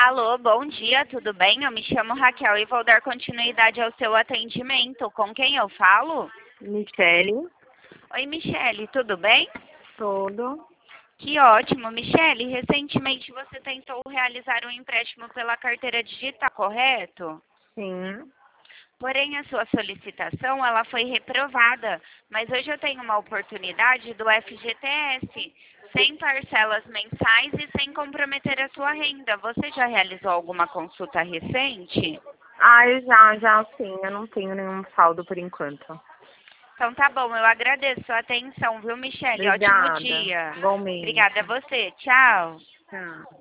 Alô, bom dia, tudo bem? Eu me chamo Raquel e vou dar continuidade ao seu atendimento. Com quem eu falo? Michele, Oi, Michele, tudo bem? tudo. Que ótimo, Michele. Recentemente você tentou realizar um empréstimo pela carteira digital, correto? Sim. Porém, a sua solicitação ela foi reprovada, mas hoje eu tenho uma oportunidade do FGTS, sem parcelas mensais e sem comprometer a sua renda. Você já realizou alguma consulta recente? Eu já sim. Eu não tenho nenhum saldo por enquanto. Então tá bom, eu agradeço a atenção, viu, Michele? Ótimo Obrigada. dia. Igualmente. Obrigada a você. Tchau. Tchau.